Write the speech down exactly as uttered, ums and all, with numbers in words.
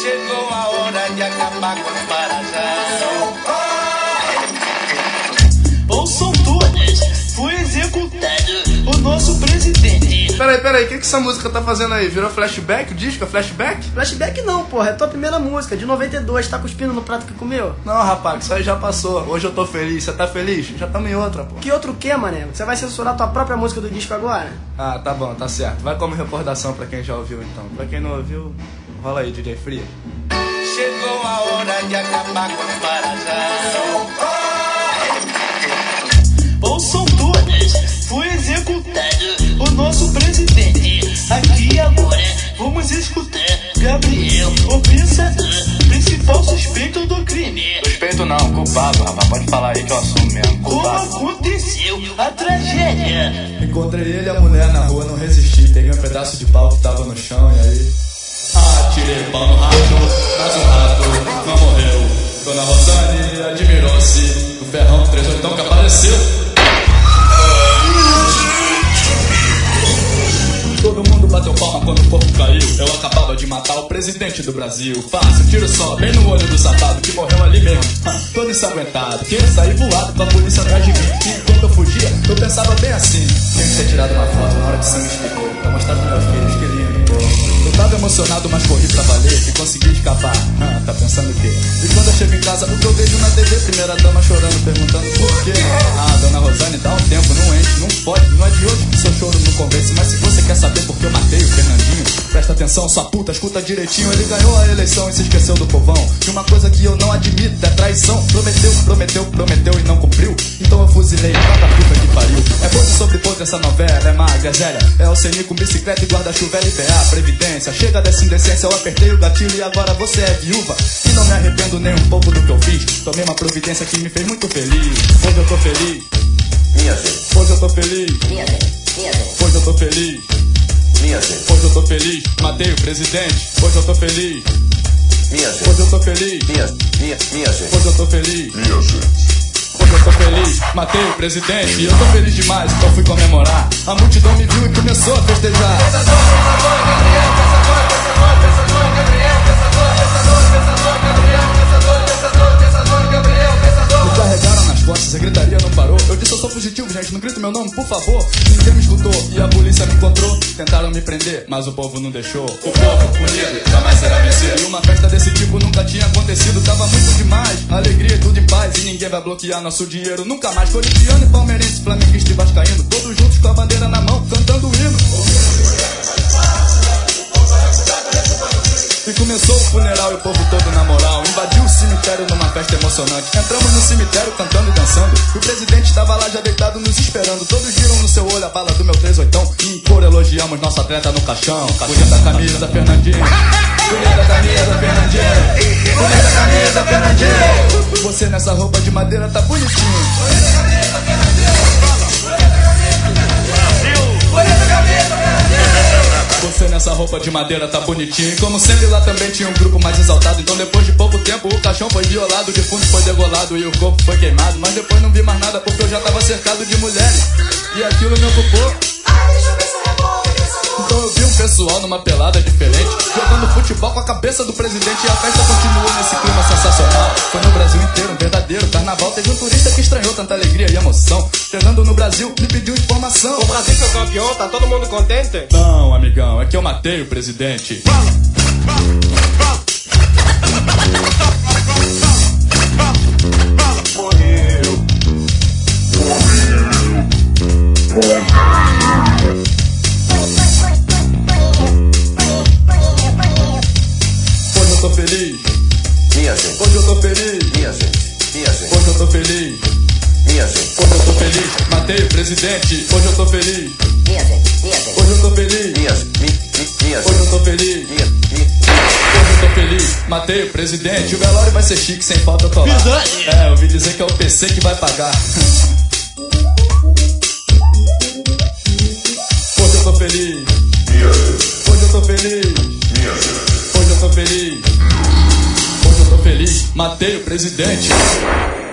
Chegou a hora de acabar com o Marajá. Ouçam todas, foi executado o nosso presidente. Peraí, peraí, o que, que essa música tá fazendo aí? Virou flashback? O disco é flashback? Flashback não, porra, é tua primeira música, de noventa e dois, tá cuspindo no prato que comeu? Não, rapaz, isso aí já passou. Hoje eu tô feliz, você tá feliz? Já tamo em outra, pô. Que outro que, mané? Você vai censurar tua própria música do disco agora? Ah, tá bom, tá certo. Vai como recordação pra quem já ouviu, então. Pra quem não ouviu, rola aí, D J Fria. Chegou a hora de acabar com o Marajá. Ouçam todas, foi executado o nosso presidente. Aqui agora vamos escutar Gabriel, o pensador, principal suspeito do crime. Suspeito não, culpado, rapaz, pode falar aí que eu assumo mesmo. Como Culpado. aconteceu a tragédia? Encontrei ele e a mulher na rua, não resisti. Peguei um pedaço de pau que tava no chão e aí... Ah, tirei o pau no rato, mas o rato não morreu. Dona Rosane admirou-se do ferrão três oitão que apareceu. Todo mundo bateu palma quando o corpo caiu. Eu acabava de matar o presidente do Brasil. Fácil, tiro só, bem no olho do safado que morreu ali mesmo, todo ensanguentado. Queria sair voado com a polícia atrás de mim. E enquanto eu fugia, eu pensava bem assim: tinha que ter tirado uma foto na hora que o sangue espirrou, pra mostrar pros meus filhos que lindo. Eu tava emocionado, mas corri pra valer e consegui escapar. Ah, tá pensando o quê? E quando eu chego em casa, o que eu vejo na T V? Primeira dama chorando, perguntando por quê. Ah, dona Rosane, dá um tempo, não enche, não pode. Não é de hoje que seu choro não convence. Mas se você quer saber por que eu matei o Fernandinho, presta atenção, sua puta, escuta direitinho. Ele ganhou a eleição e se esqueceu do povão. E uma coisa que eu não admito é traição. Prometeu, prometeu, prometeu e não cumpriu. Então eu fuzilei, cada puta que pariu. É podre sobre podre essa novela, é magra, zélia. É o Ceni com bicicleta e guarda-chuva, L P A, Previdência. Chega dessa indecência, eu apertei o gatilho e agora você é viúva. E não me arrependo nem um pouco do que eu fiz. Tomei uma providência que me fez muito feliz. Hoje eu tô feliz. Minha gente, Hoje eu tô feliz. minha gente, minha gente, Hoje eu tô feliz. minha gente, Hoje eu tô feliz. Matei o presidente. Hoje eu tô feliz. minha gente, Hoje eu tô feliz. minha, minha, minha gente, Hoje eu tô feliz. minha gente. Hoje eu tô feliz, matei o presidente e eu tô feliz demais, então fui comemorar. A multidão me viu e começou a festejar. Pensador, pensador, Gabriel, pensador, pensador, pensador, Gabriel, pensador, pensador, pensador, Gabriel, pensador, pensador, pensador, Gabriel, pensador. Me carregaram nas costas, a gritaria não parou. Eu disse eu sou fugitivo, gente, não grita meu nome, por favor. Ninguém me escutou e a polícia me encontrou. Tentaram me prender, mas o povo não deixou. O povo unido jamais será vencido. E uma festa desse tipo nunca tinha acontecido. Tava muito demais, alegria e tudo em paz. E ninguém vai bloquear nosso dinheiro nunca mais. Corintiano e palmeirense, flamenguista e vascaíno, todos juntos com a bandeira na mão, cantando o hino. E começou o funeral e o povo todo na moral. Invadiu o cemitério numa festa emocionante. Entramos no cemitério cantando e dançando. E o presidente estava lá já deitado nos esperando. Todos viram no seu olho a bala do meu três oitão. E em cor elogiamos nosso atleta no caixão. Bonita camisa, Fernandinho. Bonita camisa, Fernandinho. Bonita camisa, Fernandinho. Você nessa roupa de madeira tá bonitinho. Bonita camisa, Fernandinho. Bonita camisa, Fernandinho. Você nessa roupa de madeira tá bonitinho. E como sempre lá também tinha um grupo mais exaltado. Então depois de pouco tempo o caixão foi violado, o defunto foi degolado e o corpo foi queimado. Mas depois não vi mais nada porque eu já tava cercado de mulheres e aquilo me ocupou. Então eu vi um pessoal numa pelada diferente, jogando futebol com a cabeça do presidente. E a festa continuou nesse clima sensacional. Foi no Brasil inteiro, um verdadeiro carnaval. Teve um turista que estranhou tanta alegria e emoção. Chegando no Brasil, me pediu informação. O Brasil foi campeão, tá todo mundo contente? Não, amigão, é que eu matei o presidente. Morreu, Hoje eu tô feliz. minha gente, Hoje eu tô feliz. minha gente, minha gente, Hoje eu tô feliz. minha gente, Hoje eu tô feliz. Matei o presidente. Hoje eu tô feliz. minha gente, minha gente, Hoje eu tô feliz. minha, mi, mi, minha Hoje eu gente, tô feliz. minha, mi, Hoje eu tô feliz. Matei o presidente. O velório vai ser chique, sem falta eu tô lá. É, eu ouvi dizer que é o P C que vai pagar. Hoje eu tô feliz. Hoje eu tô feliz. Hoje eu tô feliz. Hoje eu tô feliz. Matei o presidente.